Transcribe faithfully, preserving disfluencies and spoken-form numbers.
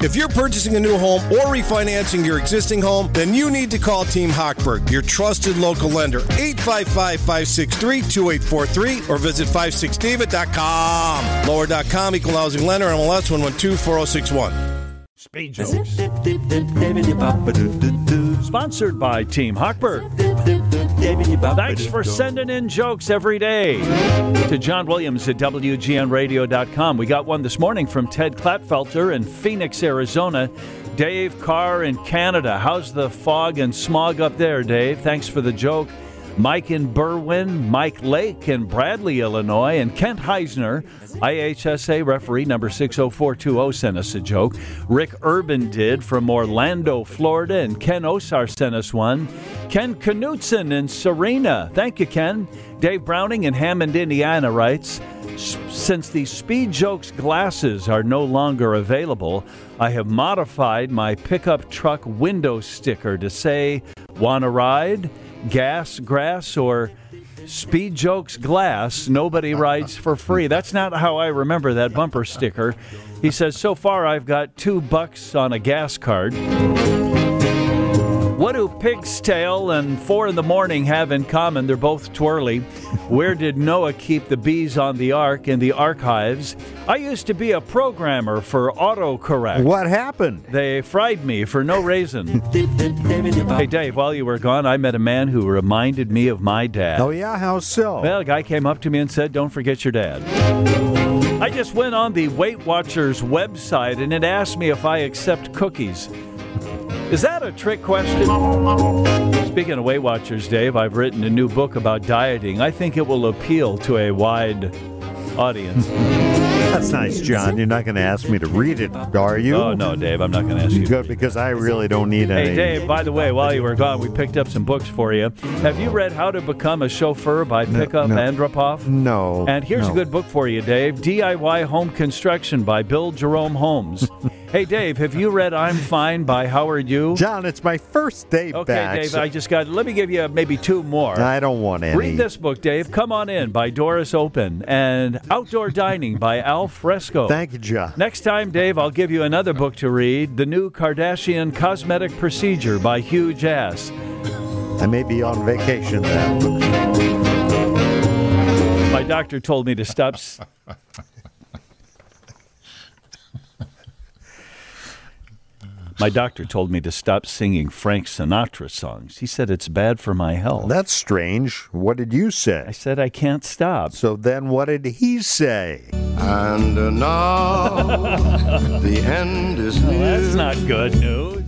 If you're purchasing a new home or refinancing your existing home, then you need to call Team Hochberg, your trusted local lender. eight five five, five six three, two eight four three or visit five six david dot com. Lower dot com, equal housing lender, M L S one one two four zero six one. Speed Jokes. Sponsored by Team Hochberg. Thanks for sending in jokes every day to John Williams at W G N radio dot com. We got one this morning from Ted Klatfelter in Phoenix, Arizona. Dave Carr in Canada. How's the fog and smog up there, Dave? Thanks for the joke. Mike in Berwyn, Mike Lake in Bradley, Illinois, and Kent Heisner, I H S A referee number six oh four two oh, sent us a joke. Rick Urban did from Orlando, Florida, and Ken Osar sent us one. Ken Knutson in Serena. Thank you, Ken. Dave Browning in Hammond, Indiana writes, since the Speed Jokes glasses are no longer available, I have modified my pickup truck window sticker to say, wanna ride? Gas, grass, or Speed Jokes glass, nobody rides for free. That's not how I remember that bumper sticker. He says, so far I've got two bucks on a gas card. What do Pig's Tail and Four in the Morning have in common? They're both twirly. Where did Noah keep the bees on the ark in the archives? I used to be a programmer for autocorrect. What happened? They fried me for no reason. Hey, Dave, while you were gone, I met a man who reminded me of my dad. Oh, yeah? How so? Well, a guy came up to me and said, don't forget your dad. I just went on the Weight Watchers website, and it asked me if I accept cookies. Is that a trick question? Speaking of Weight Watchers, Dave, I've written a new book about dieting. I think it will appeal to a wide audience. That's nice, John. You're not going to ask me to read it, are you? Oh, no, Dave, I'm not going to ask you. Good, because I really don't need any. Hey, Dave, by the way, while you were gone, we picked up some books for you. Have you read How to Become a Chauffeur by Pickup no, no. Andropov? No. And here's no. a good book for you, Dave. D I Y Home Construction by Bill Jerome Holmes. Hey, Dave, have you read I'm Fine by Howard Yu? John, it's my first day okay, back. Okay, Dave, so I just got, let me give you maybe two more. I don't want any. Read this book, Dave. Come On In by Doris Open and Outdoor Dining by Al Fresco. Thank you, John. Next time, Dave, I'll give you another book to read, The New Kardashian Cosmetic Procedure by Huge Ass. I may be on vacation then. My doctor told me to stop... S- My doctor told me to stop singing Frank Sinatra songs. He said it's bad for my health. That's strange. What did you say? I said I can't stop. So then what did he say? And now the end is near. Well, that's not good news.